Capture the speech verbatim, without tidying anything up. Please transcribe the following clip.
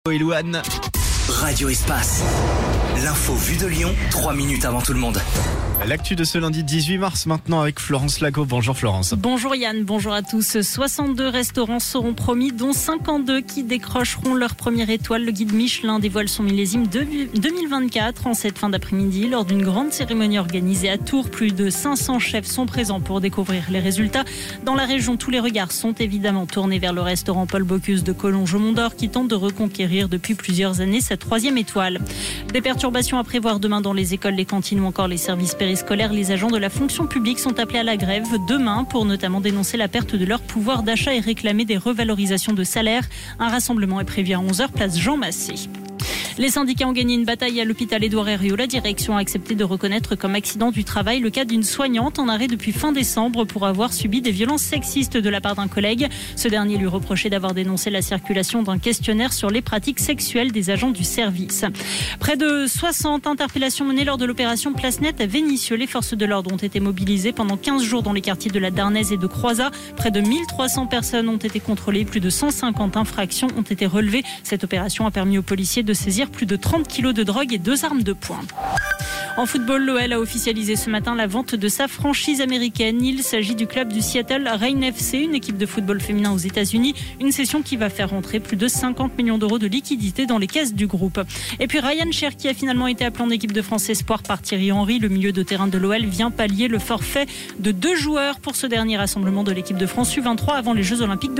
Et Louane. Radio Espace. L'info vue de Lyon, trois minutes avant tout le monde. L'actu de ce lundi dix-huit mars maintenant avec Florence Lago. Bonjour Florence. Bonjour Yann, bonjour à tous. soixante-deux restaurants seront promis, dont cinquante-deux qui décrocheront leur première étoile. Le guide Michelin dévoile son millésime deux mille vingt-quatre en cette fin d'après-midi. Lors d'une grande cérémonie organisée à Tours, plus de cinq cents chefs sont présents pour découvrir les résultats. Dans la région, tous les regards sont évidemment tournés vers le restaurant Paul Bocuse de Collonges au Mont-d'Or qui tente de reconquérir depuis plusieurs années sa troisième étoile. Des perturbations à prévoir demain dans les écoles, les cantines ou encore les services périscolaires. Les agents de la fonction publique sont appelés à la grève demain pour notamment dénoncer la perte de leur pouvoir d'achat et réclamer des revalorisations de salaire. Un rassemblement est prévu à onze heures, place Jean Massé. Les syndicats ont gagné une bataille à l'hôpital Édouard Herriot. La direction a accepté de reconnaître comme accident du travail le cas d'une soignante en arrêt depuis fin décembre pour avoir subi des violences sexistes de la part d'un collègue. Ce dernier lui reprochait d'avoir dénoncé la circulation d'un questionnaire sur les pratiques sexuelles des agents du service. Près de soixante interpellations menées lors de l'opération Place Nette à Vénissieux. Les forces de l'ordre ont été mobilisées pendant quinze jours dans les quartiers de la Darnaise et de Croizat. Près de mille trois cents personnes ont été contrôlées. Plus de cent cinquante infractions ont été relevées. Cette opération a permis aux policiers de saisir plus de trente kilos de drogue et deux armes de poing. En football, l'O L a officialisé ce matin la vente de sa franchise américaine. Il s'agit du club du Seattle Reign F C, une équipe de football féminin aux États-Unis. Une cession qui va faire rentrer plus de cinquante millions d'euros de liquidités dans les caisses du groupe. Et puis Ryan Cherki a finalement été appelé en équipe de France Espoir par Thierry Henry. Le milieu de terrain de l'O L vient pallier le forfait de deux joueurs pour ce dernier rassemblement de l'équipe de France U vingt-trois avant les Jeux Olympiques de